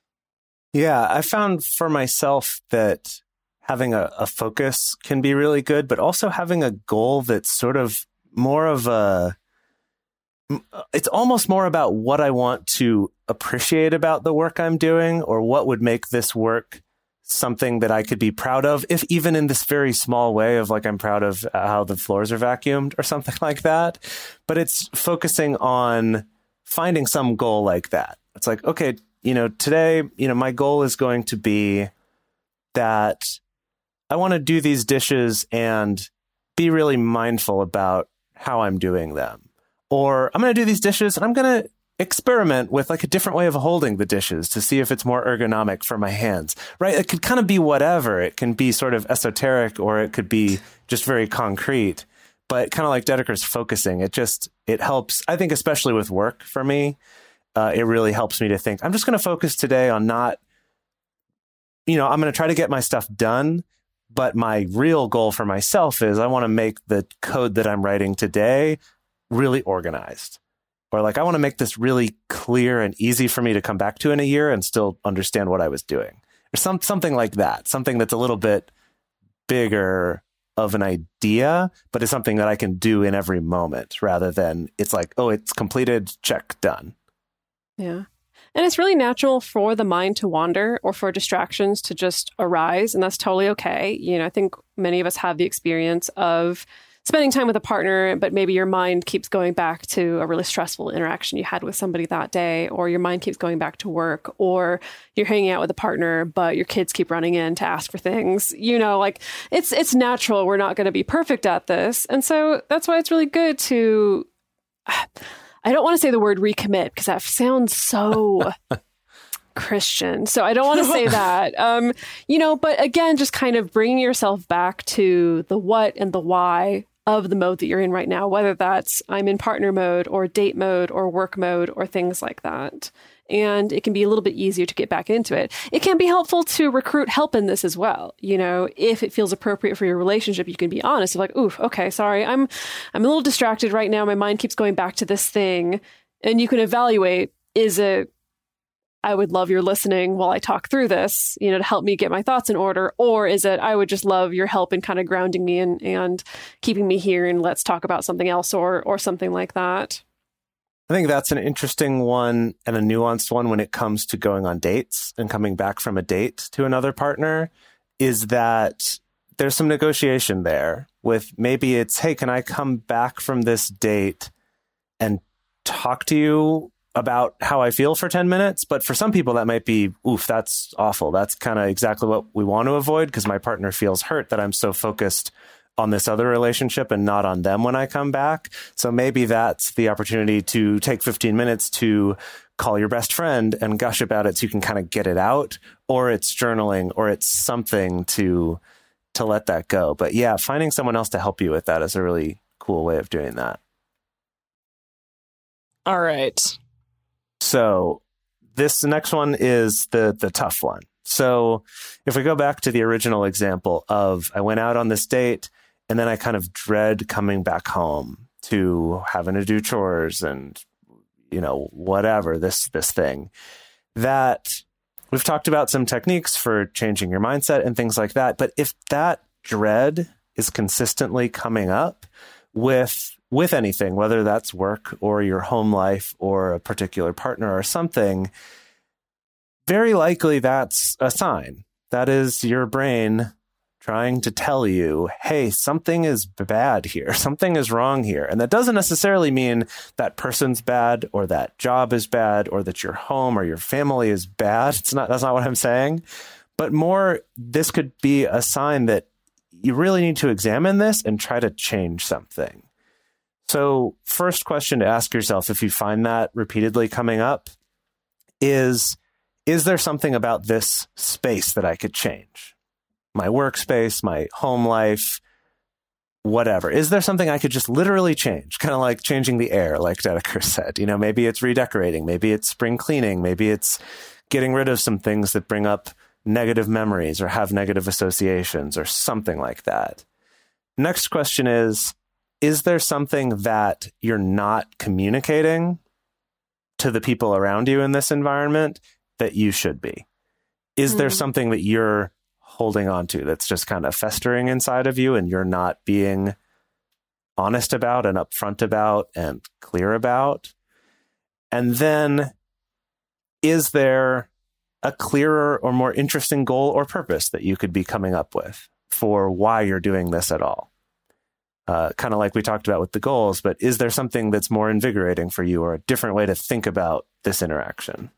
Yeah, I found for myself that having a, a focus can be really good, but also having a goal that's sort of more of a it's almost more about what I want to appreciate about the work I'm doing, or what would make this work something that I could be proud of, if even in this very small way of like, I'm proud of how the floors are vacuumed or something like that. But it's focusing on finding some goal like that. It's like, okay, you know, today, you know, my goal is going to be that I want to do these dishes and be really mindful about how I'm doing them. Or I'm going to do these dishes and I'm going to experiment with like a different way of holding the dishes to see if it's more ergonomic for my hands, right? It could kind of be whatever. It can be sort of esoteric, or it could be just very concrete, but kind of like Dedeker's focusing. It just, it helps. I think, especially with work for me, uh, it really helps me to think, I'm just going to focus today on not, you know, I'm going to try to get my stuff done, but my real goal for myself is I want to make the code that I'm writing today really organized. Or like, I want to make this really clear and easy for me to come back to in a year and still understand what I was doing. Or some, something like that, something that's a little bit bigger of an idea, but it's something that I can do in every moment, rather than it's like, oh, it's completed, check, done. Yeah. And it's really natural for the mind to wander, or for distractions to just arise. And that's totally okay. You know, I think many of us have the experience of spending time with a partner, but maybe your mind keeps going back to a really stressful interaction you had with somebody that day, or your mind keeps going back to work, or you're hanging out with a partner, but your kids keep running in to ask for things. You know, like it's it's natural. We're not going to be perfect at this. And so that's why it's really good to, I don't want to say the word recommit, because that sounds so Christian. So I don't want to say that, um, you know, but again, just kind of bringing yourself back to the what and the why of the mode that you're in right now, whether that's I'm in partner mode or date mode or work mode or things like that. And it can be a little bit easier to get back into it. It can be helpful to recruit help in this as well. You know, if it feels appropriate for your relationship, you can be honest. You're like, oof, okay, sorry, I'm I'm a little distracted right now. My mind keeps going back to this thing. And you can evaluate, is it, I would love your listening while I talk through this, you know, to help me get my thoughts in order? Or is it, I would just love your help in kind of grounding me and, and keeping me here, and let's talk about something else, or or something like that? I think that's an interesting one and a nuanced one when it comes to going on dates and coming back from a date to another partner, is that there's some negotiation there with, maybe it's, hey, can I come back from this date and talk to you about how I feel for ten minutes? But for some people that might be, oof, that's awful. That's kind of exactly what we want to avoid, because my partner feels hurt that I'm so focused on this other relationship and not on them when I come back. So maybe that's the opportunity to take fifteen minutes to call your best friend and gush about it, so you can kind of get it out, or it's journaling, or it's something to to let that go. But yeah, finding someone else to help you with that is a really cool way of doing that. All right. So this next one is the the tough one. So if we go back to the original example of, I went out on this date and then I kind of dread coming back home to having to do chores and, you know, whatever, this this thing, that we've talked about some techniques for changing your mindset and things like that. But if that dread is consistently coming up with with anything, whether that's work or your home life or a particular partner or something, very likely that's a sign. That is your brain trying to tell you, hey, something is bad here. Something is wrong here. And that doesn't necessarily mean that person's bad, or that job is bad, or that your home or your family is bad. It's not, that's not what I'm saying. But more, this could be a sign that you really need to examine this and try to change something. So first question to ask yourself, if you find that repeatedly coming up, is, is there something about this space that I could change? My workspace, my home life, whatever. Is there something I could just literally change? Kind of like changing the air, like Dedeker said. You know, maybe it's redecorating, maybe it's spring cleaning, maybe it's getting rid of some things that bring up negative memories or have negative associations or something like that. Next question is, is there something that you're not communicating to the people around you in this environment that you should be? Is mm. there something that you're holding on to that's just kind of festering inside of you and you're not being honest about and upfront about and clear about? And then, is there a clearer or more interesting goal or purpose that you could be coming up with for why you're doing this at all? Uh, kind of like we talked about with the goals, but is there something that's more invigorating for you or a different way to think about this interaction?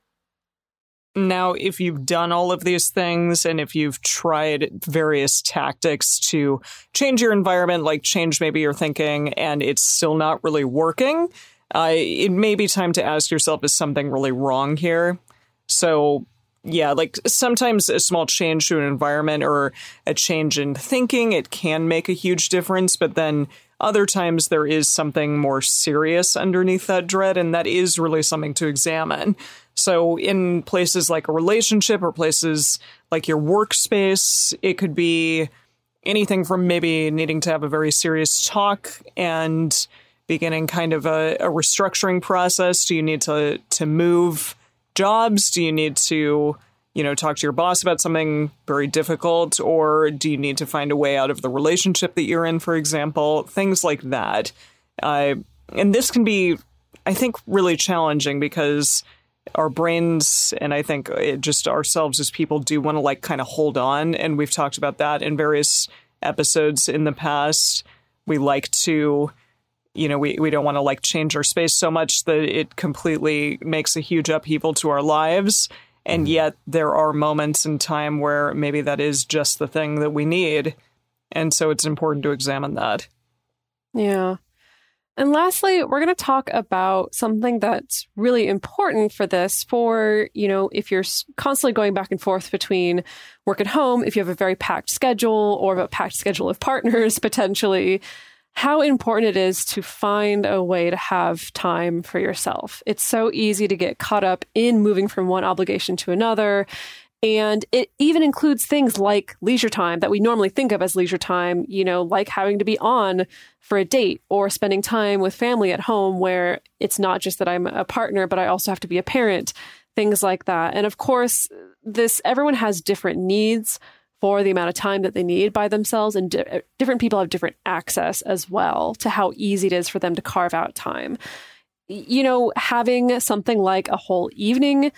Now, if you've done all of these things and if you've tried various tactics to change your environment, like change maybe your thinking, and it's still not really working, uh, it may be time to ask yourself, is something really wrong here? So, yeah, like sometimes a small change to an environment or a change in thinking, it can make a huge difference. But then other times there is something more serious underneath that dread, and that is really something to examine. So in places like a relationship or places like your workspace, it could be anything from maybe needing to have a very serious talk and beginning kind of a, a restructuring process. Do you need to to move jobs? Do you need to, you know, talk to your boss about something very difficult? Or do you need to find a way out of the relationship that you're in, for example? Things like that. Uh, and this can be, I think, really challenging because our brains, and I think it just ourselves as people, do want to like kind of hold on. And we've talked about that in various episodes in the past. We like to, you know, we, we don't want to like change our space so much that it completely makes a huge upheaval to our lives. And yet there are moments in time where maybe that is just the thing that we need. And so it's important to examine that. Yeah. And lastly, we're going to talk about something that's really important for this for, you know, if you're constantly going back and forth between work and home, if you have a very packed schedule or a packed schedule of partners, potentially, how important it is to find a way to have time for yourself. It's so easy to get caught up in moving from one obligation to another. And it even includes things like leisure time that we normally think of as leisure time, you know, like having to be on for a date or spending time with family at home where it's not just that I'm a partner, but I also have to be a parent, things like that. And of course, this everyone has different needs for the amount of time that they need by themselves. And di- different people have different access as well to how easy it is for them to carve out time. You know, having something like a whole evening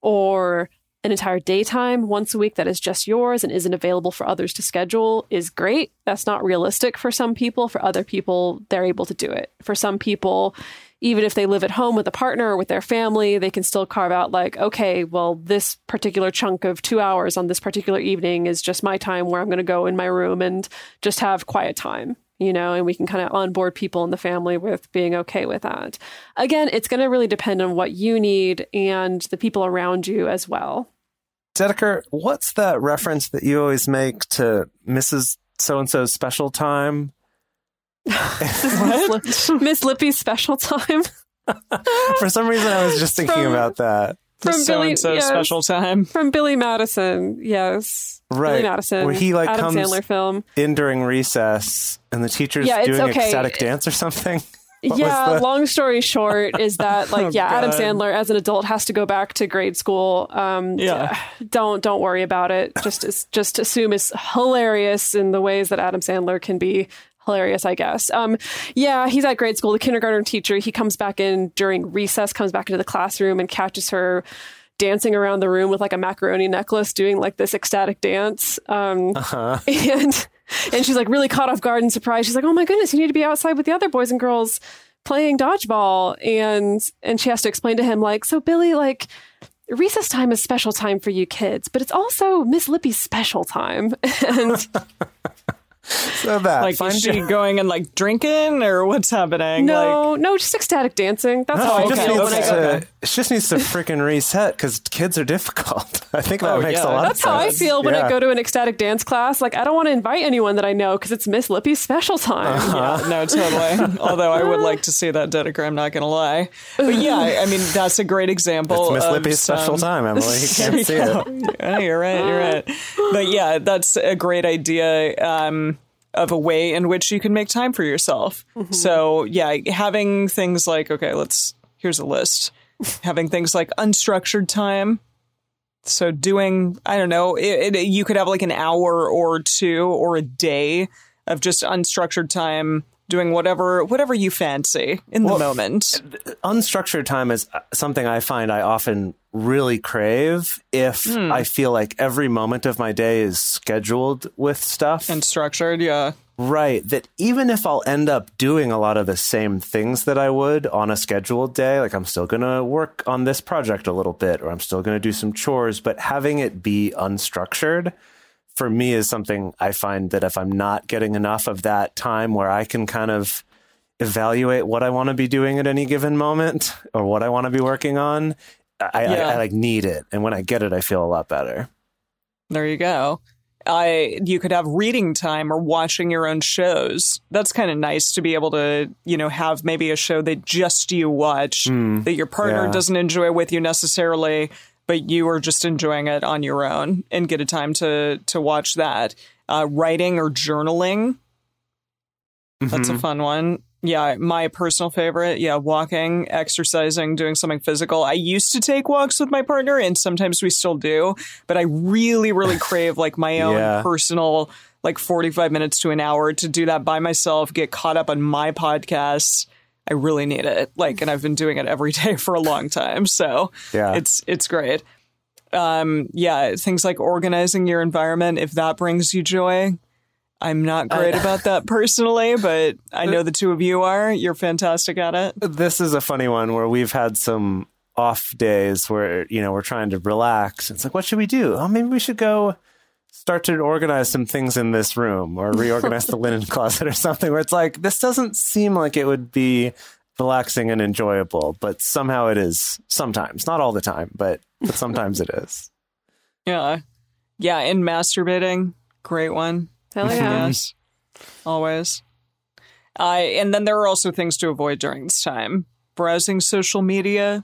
or an entire daytime once a week that is just yours and isn't available for others to schedule is great. That's not realistic for some people. For other people, they're able to do it. For some people, even if they live at home with a partner or with their family, they can still carve out like, okay, well, this particular chunk of two hours on this particular evening is just my time where I'm going to go in my room and just have quiet time. You know, and we can kind of onboard people in the family with being okay with that. Again, it's going to really depend on what you need and the people around you as well. Dedeker, what's that reference that you always make to Missus So-and-so's special time? Miss Lippy's special time? For some reason, I was just thinking From- about that. The From so-and-so Billy, yes. special time. From Billy Madison, yes. Right. Billy Madison, Where he like Adam comes Sandler film. in during recess and the teacher's Yeah, it's doing okay. ecstatic dance or something. What Yeah, was the- long story short is that like Oh, yeah, Adam God. Sandler as an adult has to go back to grade school. Um Yeah. don't don't worry about it. Just as- just assume it's hilarious in the ways that Adam Sandler can be hilarious, I guess. Um yeah, he's at grade school, the kindergarten teacher, he comes back in during recess, comes back into the classroom and catches her dancing around the room with like a macaroni necklace doing like this ecstatic dance. Um Uh-huh. and And she's like really caught off guard and surprised. She's like, oh my goodness, you need to be outside with the other boys and girls playing dodgeball. And and she has to explain to him like, so Billy, like recess time is special time for you kids, but it's also Miss Lippy's special time. And So that Like, find is she your- going and like drinking or what's happening? no, no, just ecstatic dancing. That's No, all. it okay, just needs when I okay, go. to, okay. it just needs to freaking reset because kids are difficult. I think that Oh, makes yeah. a lot That's of how I sense. feel when Yeah. I go to an ecstatic dance class. Like, I don't want to invite anyone that I know because it's Miss Lippy's special time. Yeah, no, totally. Although I would like to see that Dedeker, I'm not going to lie. But yeah, I I mean, that's a great example. It's Miss of Lippy's some- special time, Emily. You There can't see you go. it. Yeah, you're right. You're right. But yeah, that's a great idea um, of a way in which you can make time for yourself. Mm-hmm. So yeah, having things like, okay, let's, here's a list. Having things like unstructured time. So doing, I don't know, it, it, you could have like an hour or two or a day of just unstructured time doing whatever whatever you fancy in the Well, moment. Unstructured time is something I find I often really crave if Hmm. I feel like every moment of my day is scheduled with stuff. And structured, yeah. Right. That even if I'll end up doing a lot of the same things that I would on a scheduled day, like I'm still going to work on this project a little bit, or I'm still going to do some chores, but having it be unstructured for me is something I find that if I'm not getting enough of that time where I can kind of evaluate what I want to be doing at any given moment or what I want to be working on, I, Yeah. I, I like need it. And when I get it, I feel a lot better. There you go. I you could have reading time or watching your own shows. That's kind of nice to be able to, you know, have maybe a show that just you watch that your partner yeah. doesn't enjoy with you necessarily, but you are just enjoying it on your own and get a time to to watch that. Uh, writing or journaling. That's a fun one. Yeah, my personal favorite. Yeah, walking, exercising, doing something physical. I used to take walks with my partner, and sometimes we still do. But I really, really crave like my own Yeah. personal, like forty-five minutes to an hour to do that by myself, get caught up on my podcasts. I really need it. Like, and I've been doing it every day for a long time. So Yeah. it's it's great. Um, yeah, things like organizing your environment, if that brings you joy. I'm not great about that personally, but I know the two of you are. You're fantastic at it. This is a funny one where we've had some off days where, you know, we're trying to relax. It's like, what should we do? Oh, maybe we should go start to organize some things in this room or reorganize the linen closet or something, where it's like, this doesn't seem like it would be relaxing and enjoyable, but somehow it is sometimes. Not all the time, but, but sometimes it is. Yeah. Yeah, and masturbating, great one. Hell yeah. Yes, always. I and then there are also things to avoid during this time. Browsing social media.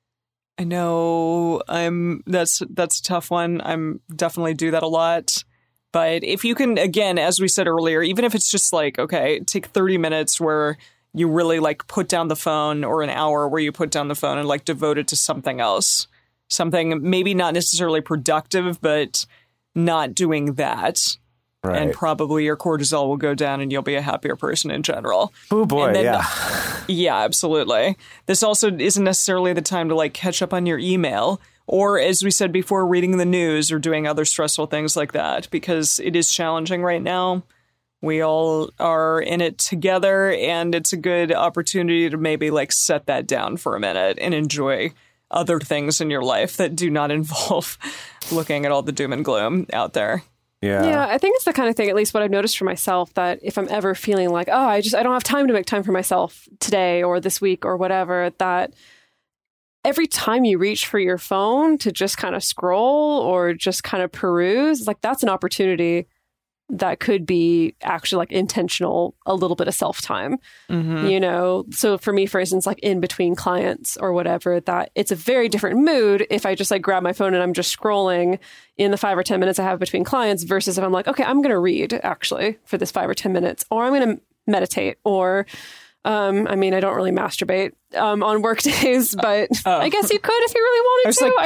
I know I'm that's that's a tough one. I'm definitely do that a lot. But if you can, again, as we said earlier, even if it's just like, okay, take thirty minutes where you really like put down the phone, or an hour where you put down the phone and like devote it to something else. Something maybe not necessarily productive, but not doing that. Right. And probably your cortisol will go down and you'll be a happier person in general. Oh boy, And then- yeah. Yeah, absolutely. This also isn't necessarily the time to like catch up on your email or, as we said before, reading the news or doing other stressful things like that, because it is challenging right now. We all are in it together, and it's a good opportunity to maybe like set that down for a minute and enjoy other things in your life that do not involve looking at all the doom and gloom out there. Yeah. Yeah, I think it's the kind of thing, at least what I've noticed for myself, that if I'm ever feeling like, oh, I just, I don't have time to make time for myself today or this week or whatever, that every time you reach for your phone to just kind of scroll or just kind of peruse, like that's an opportunity that could be actually like intentional, a little bit of self-time, Mm-hmm. you know? So for me, for instance, like in between clients or whatever, that it's a very different mood if I just like grab my phone and I'm just scrolling in the five or ten minutes I have between clients versus if I'm like, okay, I'm going to read actually for this five or ten minutes, or I'm going to meditate, or um, I mean, I don't really masturbate um, on work days, but Oh. I guess you could if you really wanted I was to. like, I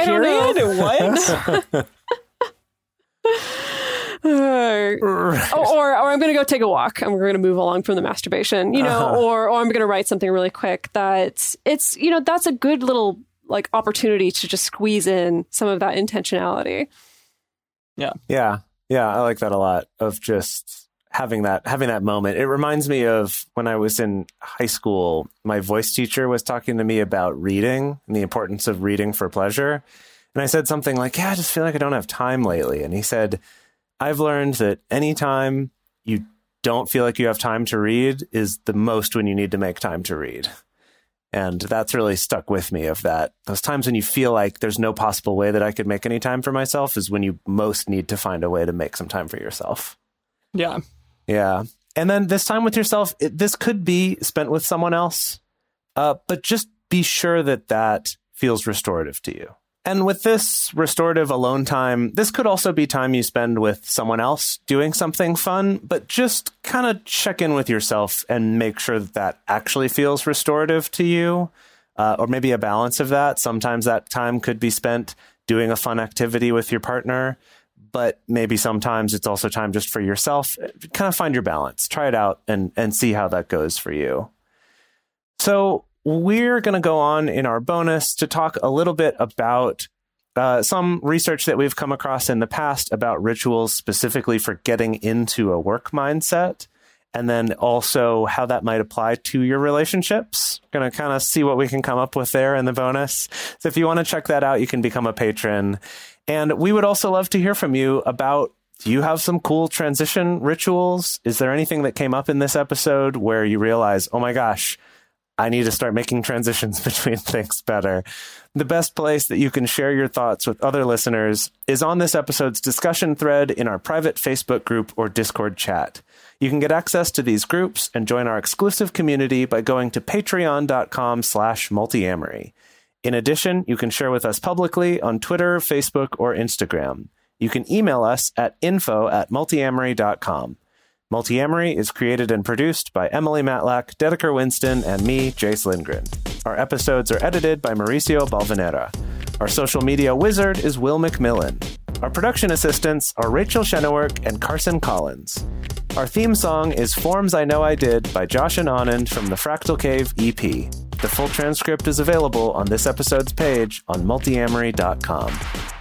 don't know. period? What? or, or or I'm going to go take a walk. I'm going to move along from the masturbation, you know, Uh-huh. or or I'm going to write something really quick. That it's, you know, that's a good little like opportunity to just squeeze in some of that intentionality. Yeah. Yeah, I like that a lot, of just having that having that moment. It reminds me of when I was in high school, my voice teacher was talking to me about reading and the importance of reading for pleasure. And I said something like, yeah, I just feel like I don't have time lately. And he said, I've learned that anytime you don't feel like you have time to read is the most when you need to make time to read. And that's really stuck with me, of that. Those times when you feel like there's no possible way that I could make any time for myself is when you most need to find a way to make some time for yourself. Yeah. Yeah. And then this time with yourself, it, this could be spent with someone else, uh, but just be sure that that feels restorative to you. And with this restorative alone time, this could also be time you spend with someone else doing something fun, but just kind of check in with yourself and make sure that that actually feels restorative to you, uh, or maybe a balance of that. Sometimes that time could be spent doing a fun activity with your partner, but maybe sometimes it's also time just for yourself. Kind of find your balance. Try it out and, and see how that goes for you. So we're going to go on in our bonus to talk a little bit about uh, some research that we've come across in the past about rituals specifically for getting into a work mindset, and then also how that might apply to your relationships. Going to kind of see what we can come up with there in the bonus. So if you want to check that out, you can become a patron. And we would also love to hear from you about, do you have some cool transition rituals? Is there anything that came up in this episode where you realize, oh my gosh, I need to start making transitions between things better? The best place that you can share your thoughts with other listeners is on this episode's discussion thread in our private Facebook group or Discord chat. You can get access to these groups and join our exclusive community by going to patreon.com slash multiamory. In addition, you can share with us publicly on Twitter, Facebook, or Instagram. You can email us at info at multiamory dot com. Multiamory is created and produced by Emily Matlack, Dedeker Winston, and me, Jace Lindgren. Our episodes are edited by Mauricio Balvanera. Our social media wizard is Will McMillan. Our production assistants are Rachel Shenowork and Carson Collins. Our theme song is Forms I Know I Did by Josh and Anand from the Fractal Cave E P. The full transcript is available on this episode's page on multiamory dot com.